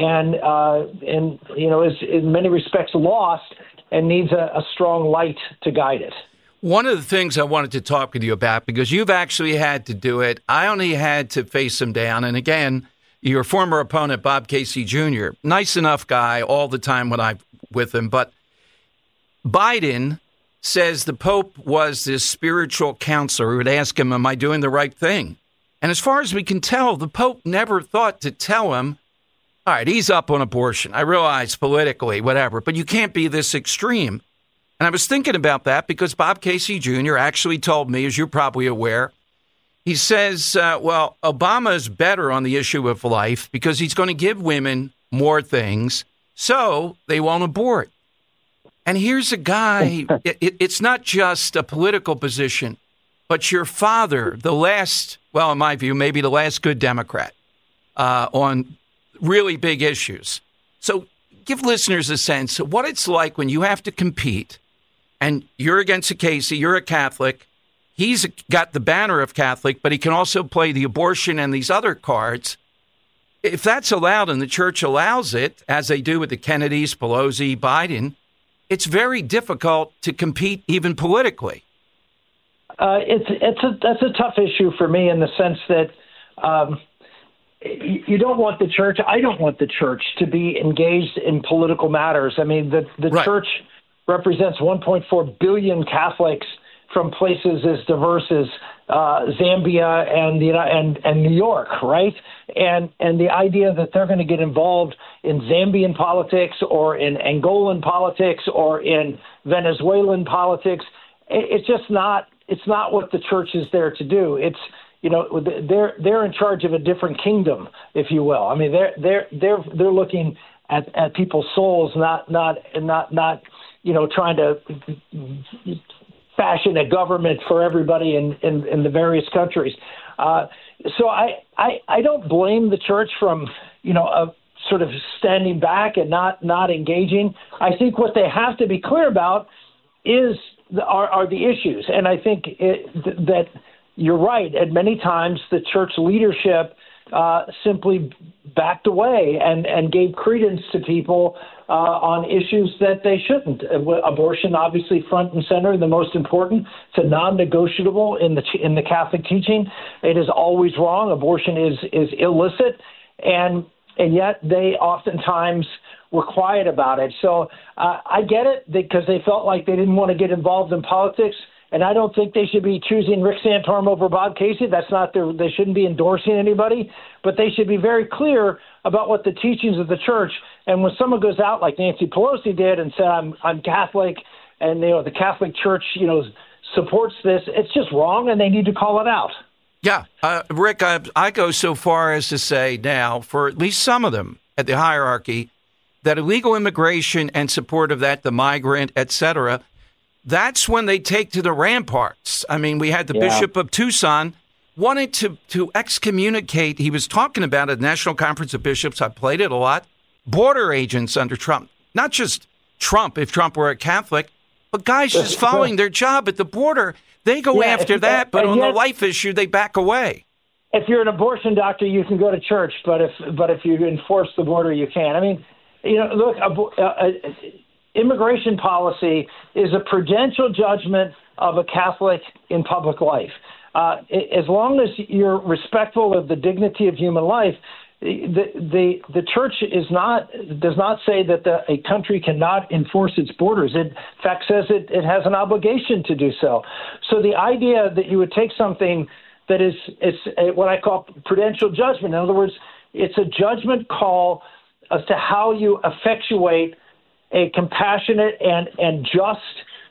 is in many respects lost and needs a strong light to guide it. One of the things I wanted to talk with you about, because you've actually had to do it, I only had to face him down. And again, your former opponent, Bob Casey Jr., nice enough guy all the time when I'm with him. But Biden says the Pope was this spiritual counselor who would ask him, am I doing the right thing? And as far as we can tell, the Pope never thought to tell him, all right, he's up on abortion. I realize politically, whatever, but you can't be this extreme. And I was thinking about that because Bob Casey Jr. actually told me, as you're probably aware, he says, well, Obama is better on the issue of life because he's going to give women more things so they won't abort. And here's a guy, it's not just a political position, but your father, the last, well, in my view, maybe the last good Democrat on really big issues. So give listeners a sense of what it's like when you have to compete and you're against a Casey, you're a Catholic. He's got the banner of Catholic, but he can also play the abortion and these other cards. If that's allowed and the church allows it, as they do with the Kennedys, Pelosi, Biden, it's very difficult to compete even politically. That's a tough issue for me in the sense that you don't want the church. I don't want the church to be engaged in political matters. I mean, the right. Church represents 1.4 billion Catholics from places as diverse as Zambia and New York, right? And the idea that they're going to get involved in Zambian politics or in Angolan politics or in Venezuelan politics, it's just not. It's not what the church is there to do. It's they're in charge of a different kingdom, if you will. I mean, they're looking at people's souls, not trying to fashion a government for everybody in the various countries. So I don't blame the church from sort of standing back and not engaging. I think what they have to be clear about are the issues, and I think that you're right. And many times the church leadership simply backed away and gave credence to people on issues that they shouldn't. Abortion, obviously, front and center, the most important. It's a non-negotiable in the Catholic teaching. It is always wrong. Abortion is illicit, and yet they oftentimes were quiet about it. So I get it because they felt like they didn't want to get involved in politics. And I don't think they should be choosing Rick Santorum over Bob Casey. That's not they shouldn't be endorsing anybody, but they should be very clear about what the teachings of the church. And when someone goes out like Nancy Pelosi did and said, I'm Catholic, and the Catholic Church, supports this, it's just wrong, and they need to call it out. Yeah, Rick, I go so far as to say now, for at least some of them at the hierarchy, that illegal immigration and support of that, the migrant, et cetera, that's when they take to the ramparts. I mean, we had the Bishop of Tucson wanted to excommunicate. He was talking about at the National Conference of Bishops. I played it a lot. Border agents under Trump, not just Trump, if Trump were a Catholic, but guys just following their job at the border. They go after that, but on the life issue, they back away. If you're an abortion doctor, you can go to church, but if you enforce the border, you can't. I mean, look, immigration policy is a prudential judgment of a Catholic in public life. As long as you're respectful of the dignity of human life, the church does not say that a country cannot enforce its borders. It, in fact, says it has an obligation to do so. So the idea that you would take something that is what I call prudential judgment. In other words, it's a judgment call as to how you effectuate a compassionate and just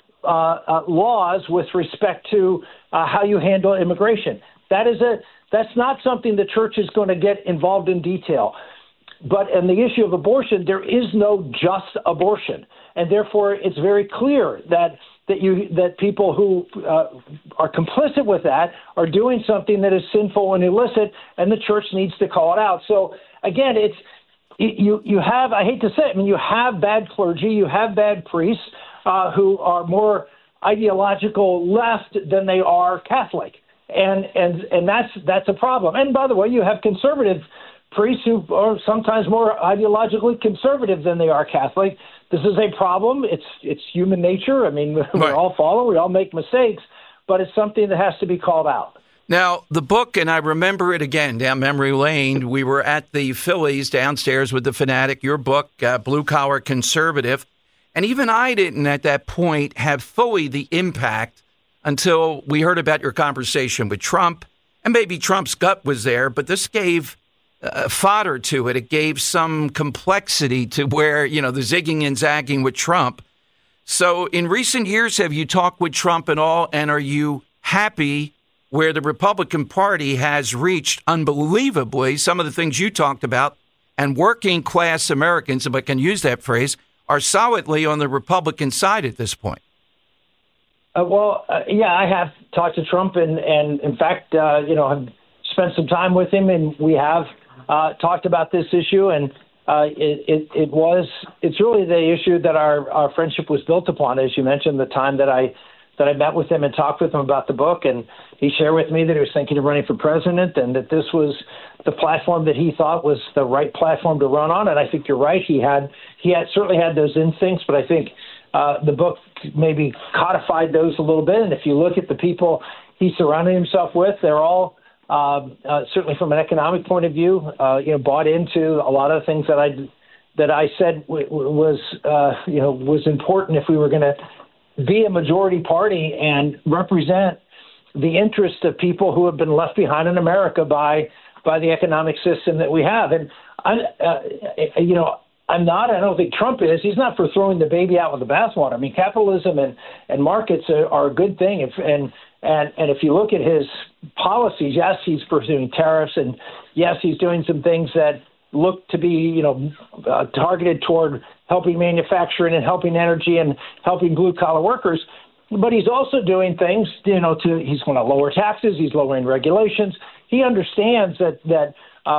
laws with respect to how you handle immigration. That's not something the church is going to get involved in detail. But in the issue of abortion, there is no just abortion, and therefore it's very clear that people who are complicit with that are doing something that is sinful and illicit, and the church needs to call it out. So again, you have, I hate to say it, you have bad clergy, you have bad priests who are more ideological left than they are Catholic, and that's a problem. And by the way, you have conservative priests who are sometimes more ideologically conservative than they are Catholic. This is a problem. It's human nature. I mean, we all fall, we all make mistakes, but it's something that has to be called out. Now, the book, and I remember it again down memory lane, we were at the Phillies downstairs with the Fanatic, your book, Blue Collar Conservative, and even I didn't at that point have fully the impact until we heard about your conversation with Trump, and maybe Trump's gut was there, but this gave fodder to it. It gave some complexity to where, the zigging and zagging with Trump. So in recent years, have you talked with Trump at all, and are you happy where the Republican Party has reached, unbelievably, some of the things you talked about, and working class Americans, if I can use that phrase, are solidly on the Republican side at this point? Yeah, I have talked to Trump, and in fact, have spent some time with him, and we have talked about this issue, and it's really the issue that our friendship was built upon, as you mentioned, the time that I met with him and talked with him about the book, and he shared with me that he was thinking of running for president, and that this was the platform that he thought was the right platform to run on. And I think you're right. He certainly had those instincts, but I think the book maybe codified those a little bit. And if you look at the people he surrounded himself with, they're all certainly from an economic point of view, bought into a lot of the things that I said was important if we were going to be a majority party and represent the interest of people who have been left behind in America by the economic system that we have. And I don't think Trump is. He's not for throwing the baby out with the bathwater. I mean, capitalism and markets are a good thing. And if you look at his policies, yes, he's pursuing tariffs, and yes, he's doing some things that look to be, targeted toward helping manufacturing and helping energy and helping blue-collar workers. But he's also doing things, he's going to lower taxes, he's lowering regulations. He understands that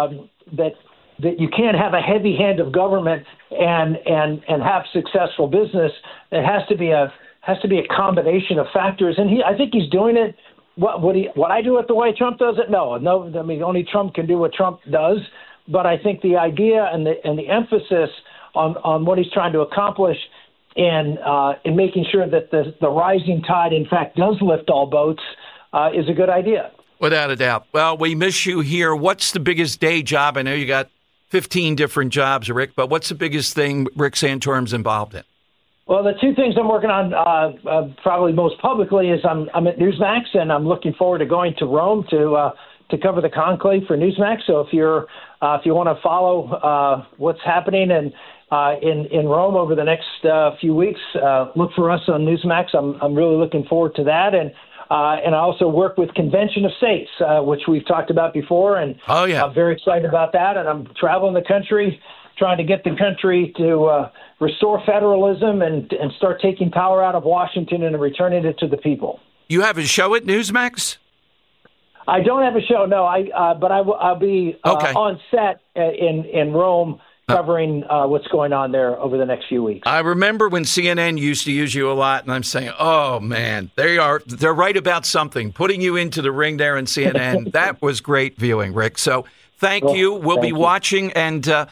you can't have a heavy hand of government and have successful business. It has to be a combination of factors, and I think he's doing it. What I do it the way Trump does it? No. I mean, only Trump can do what Trump does. But I think the idea and the emphasis on what he's trying to accomplish in making sure that the rising tide, in fact, does lift all boats is a good idea. Without a doubt. Well, we miss you here. What's the biggest day job? I know you got 15 different jobs, Rick, but what's the biggest thing Rick Santorum's involved in? Well, the two things I'm working on probably most publicly is I'm at Newsmax, and I'm looking forward to going to Rome to cover the conclave for Newsmax. So if you want to follow what's happening in Rome over the next few weeks, look for us on Newsmax. I'm really looking forward to that, and I also work with Convention of States, which we've talked about before, and I'm very excited about that. And I'm traveling the country, trying to get the country to restore federalism and start taking power out of Washington and returning it to the people. You have a show at Newsmax? I don't have a show, no. But I'll be on set in Rome covering what's going on there over the next few weeks. I remember when CNN used to use you a lot, and I'm saying, oh, man, they're right about something, putting you into the ring there in CNN. That was great viewing, Rick. So thank you. We'll be watching, and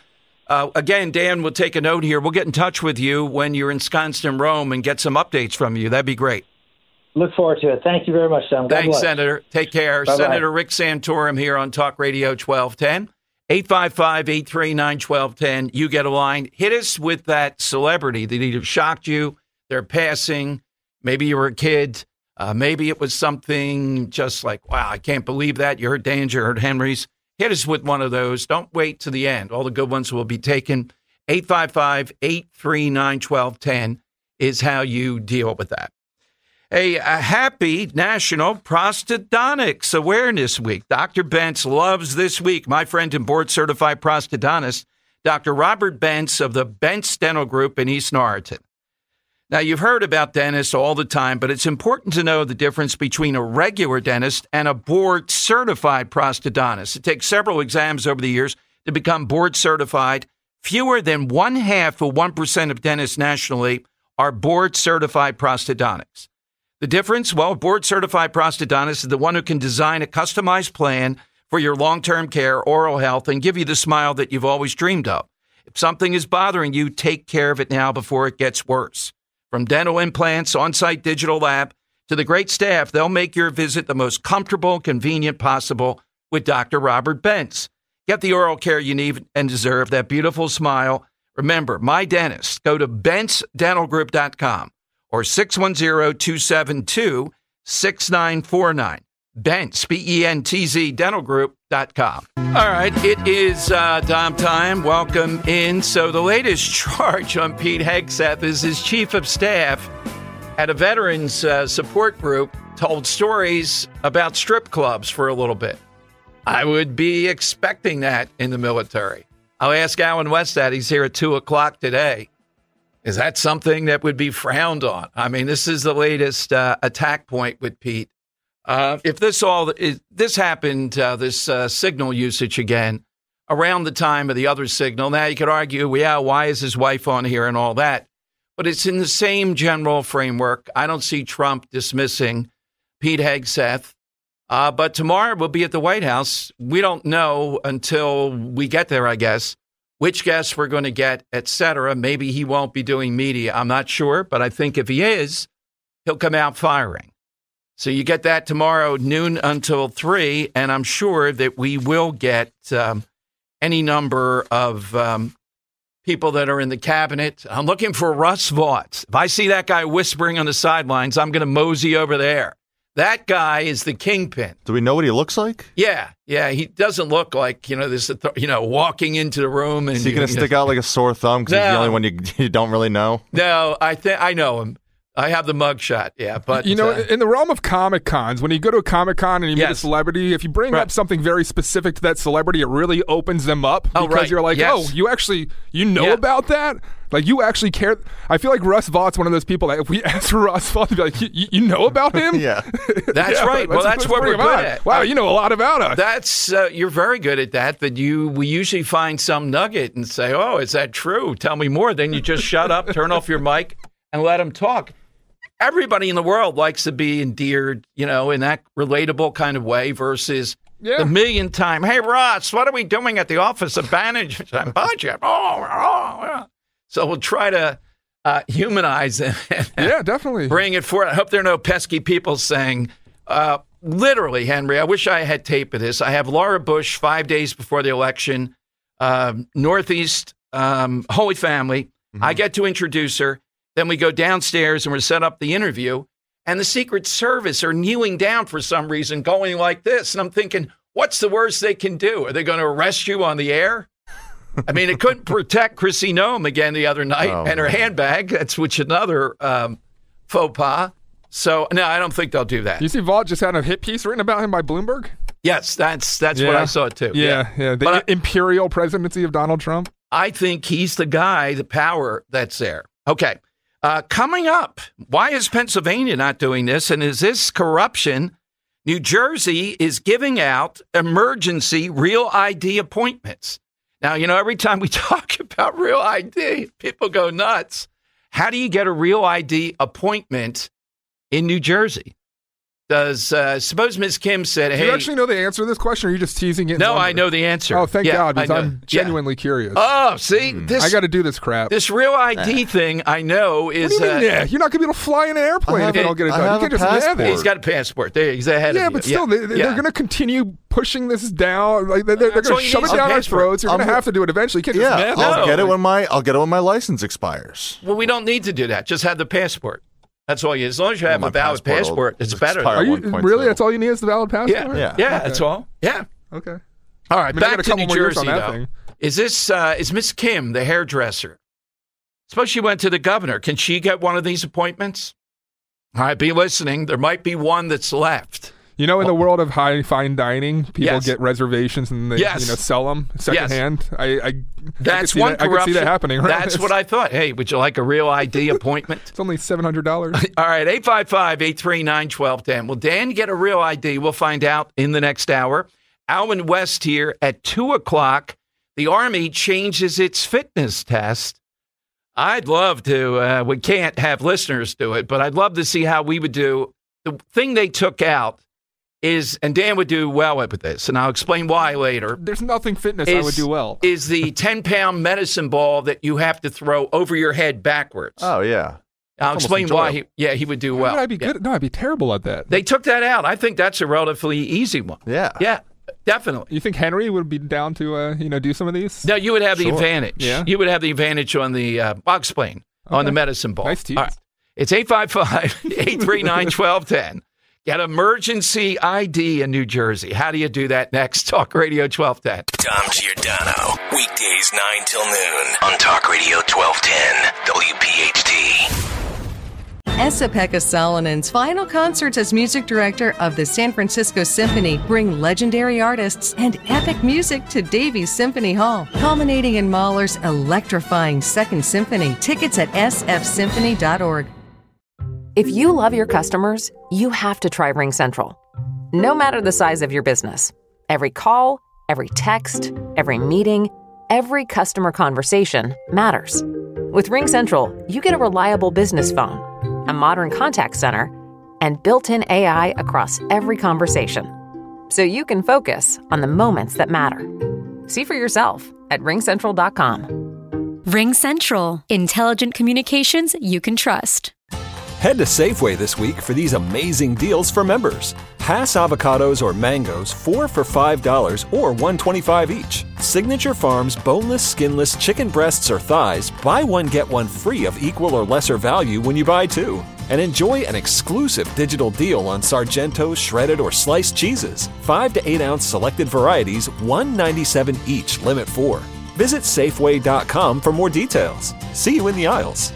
Again, Dan will take a note here. We'll get in touch with you when you're ensconced in Rome and get some updates from you. That'd be great. Look forward to it. Thank you very much, Tom. Thanks, Senator. Take care. Bye-bye. Senator Rick Santorum here on Talk Radio 1210. 855-839-1210. You get a line. Hit us with that celebrity that either shocked you, their passing, maybe you were a kid, maybe it was something just like, wow, I can't believe that. You heard Dan's, you heard Henry's. Hit us with one of those. Don't wait to the end. All the good ones will be taken. 855-839-1210 is how you deal with that. A happy National Prosthodontics Awareness Week. Dr. Bentz loves this week. My friend and board-certified prosthodontist, Dr. Robert Bentz of the Bentz Dental Group in East Norriton. Now, you've heard about dentists all the time, but it's important to know the difference between a regular dentist and a board-certified prosthodontist. It takes several exams over the years to become board-certified. Fewer than 0.5% of dentists nationally are board-certified prosthodontics. The difference? Well, a board-certified prosthodontist is the one who can design a customized plan for your long-term care, oral health, and give you the smile that you've always dreamed of. If something is bothering you, take care of it now before it gets worse. From dental implants, on-site digital lab, to the great staff, they'll make your visit the most comfortable, convenient possible with Dr. Robert Bentz. Get the oral care you need and deserve, that beautiful smile. Remember, my dentist. Go to BentzDentalGroup.com. or 610-272-6949. Bentz, B-E-N-T-Z, dentalgroup.com. All right, it is Dom time. Welcome in. So the latest charge on Pete Hegseth is his chief of staff at a veterans support group told stories about strip clubs for a little bit. I would be expecting that in the military. I'll ask Alan West that. He's here at 2 o'clock today. Is that something that would be frowned on? I mean, this is the latest attack point with Pete. If this happened, this signal usage again, around the time of the other signal, now you could argue, yeah, why is his wife on here and all that? But it's in the same general framework. I don't see Trump dismissing Pete Hegseth. But tomorrow we'll be at the White House. We don't know until we get there, I guess, which guests we're going to get, et cetera. Maybe he won't be doing media. I'm not sure, but I think if he is, he'll come out firing. So you get that tomorrow, noon until 3, and I'm sure that we will get any number of people that are in the cabinet. I'm looking for Russ Vought. If I see that guy whispering on the sidelines, I'm going to mosey over there. That guy is the kingpin. Do we know what he looks like? Yeah. He doesn't look like, this, walking into the room. And is he going to stick out like a sore thumb because he's the only one you don't really know? No, I know him. I have the mugshot, yeah. But in the realm of Comic Cons, when you go to a Comic Con and you meet a celebrity, if you bring up something very specific to that celebrity, it really opens them up because you're like, you actually, about that? Like, you actually care. I feel like Russ Vaught's one of those people that if we ask for Russ Vaught, they'd be like, you know about him? Yeah. That's right. Well, that's what we're good at. Wow, you know a lot about us. That's you're very good at that, but we usually find some nugget and say, oh, is that true? Tell me more. Then you just shut up, turn off your mic, and let them talk. Everybody in the world likes to be endeared, in that relatable kind of way versus the million time, hey, Ross, what are we doing at the Office of Management and Budget? So we'll try to humanize them. Yeah, definitely. Bring it forward. I hope there are no pesky people saying, literally, Henry, I wish I had tape of this. I have Laura Bush 5 days before the election, Northeast Holy Family. Mm-hmm. I get to introduce her. Then we go downstairs and we're set up the interview. And the Secret Service are kneeling down for some reason, going like this. And I'm thinking, what's the worst they can do? Are they going to arrest you on the air? I mean, it couldn't protect Chrissy Noem again the other night and her handbag. That's another faux pas. So, no, I don't think they'll do that. You see Vaught just had a hit piece written about him by Bloomberg? Yes, that's what I saw too. Yeah. The imperial presidency of Donald Trump. I think he's the guy, the power that's there. Okay. Coming up, why is Pennsylvania not doing this? And is this corruption? New Jersey is giving out emergency real ID appointments. Now, every time we talk about real ID, people go nuts. How do you get a real ID appointment in New Jersey? Suppose Ms. Kim said, hey. Do you actually know the answer to this question, or are you just teasing it? No, I know the answer. Oh, thank God, because I'm genuinely curious. Oh, see? I got to do this crap. This Real ID thing, I know, is... What do you mean, you're not going to be able to fly in an airplane if you don't get it done. You can't just have it. He's got a passport. There, he's ahead of you. Yeah, but still, they're going to continue pushing this down. Like, they're going to shove it down our throats. You're going to have to do it eventually. You can't just have it. I'll get it when my license expires. Well, we don't need to do that. Just have the passport. That's all you. As long as you have a valid passport, it's better. Are you really? That's all you need is the valid passport? Yeah, that's all. Yeah. Okay. All right, back to New Jersey, though. Is Miss Kim, the hairdresser? Suppose she went to the governor. Can she get one of these appointments? All right, be listening. There might be one that's left. You know, in the world of fine dining, people get reservations and they sell them secondhand. That's one corruption. I could see that happening. Right? That's what I thought. Hey, would you like a Real ID appointment? It's only $700. All right, 855-839-1210. Will Dan get a Real ID? We'll find out in the next hour. Alwyn West here at 2 o'clock. The Army changes its fitness test. I'd love to. We can't have listeners do it, but I'd love to see how we would do. The thing they took out is, and Dan would do well with this, and I'll explain why later. There's nothing fitness I would do well. Is the 10-pound medicine ball that you have to throw over your head backwards. Oh, yeah. I'll explain why he would do well. Would I be good? No, I'd be terrible at that. They took that out. I think that's a relatively easy one. Yeah. Yeah, definitely. You think Henry would be down to do some of these? No, you would have the advantage. Yeah. You would have the advantage on the, I'll explain, on the medicine ball. Nice tease. All right. It's 855-839-1210. Get emergency ID in New Jersey. How do you do that next? Talk Radio 1210. Dom Giordano. Weekdays 9 till noon on Talk Radio 1210. WPHT. Esa-Pekka Salinen's final concerts as music director of the San Francisco Symphony bring legendary artists and epic music to Davies Symphony Hall, culminating in Mahler's electrifying Second Symphony. Tickets at sfsymphony.org. If you love your customers, you have to try RingCentral. No matter the size of your business, every call, every text, every meeting, every customer conversation matters. With RingCentral, you get a reliable business phone, a modern contact center, and built-in AI across every conversation. So you can focus on the moments that matter. See for yourself at ringcentral.com. RingCentral. Intelligent communications you can trust. Head to Safeway this week for these amazing deals for members. Hass avocados or mangoes, 4 for $5 or $1.25 each. Signature Farms boneless, skinless chicken breasts or thighs, buy one, get one free of equal or lesser value when you buy two. And enjoy an exclusive digital deal on Sargento shredded or sliced cheeses. 5 to 8 ounce selected varieties, $1.97 each, limit 4. Visit Safeway.com for more details. See you in the aisles.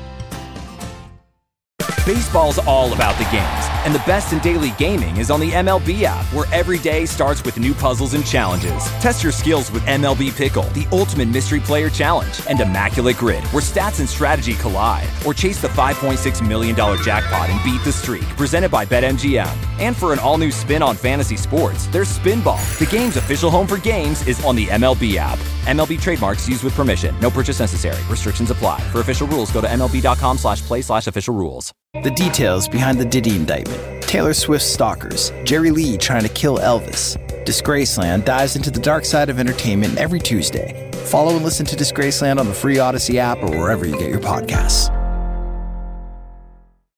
Baseball's all about the games, and the best in daily gaming is on the MLB app, where every day starts with new puzzles and challenges. Test your skills with MLB Pickle, the ultimate mystery player challenge, and Immaculate Grid, where stats and strategy collide. Or chase the $5.6 million jackpot and beat the streak, presented by BetMGM. And for an all-new spin on fantasy sports, there's Spinball. The game's official home for games is on the MLB app. MLB trademarks used with permission. No purchase necessary. Restrictions apply. For official rules, go to MLB.com/play/official rules. The details behind the Diddy indictment. Taylor Swift's stalkers. Jerry Lee trying to kill Elvis. Disgraceland dives into the dark side of entertainment every Tuesday. Follow and listen to Disgraceland on the free Odyssey app or wherever you get your podcasts.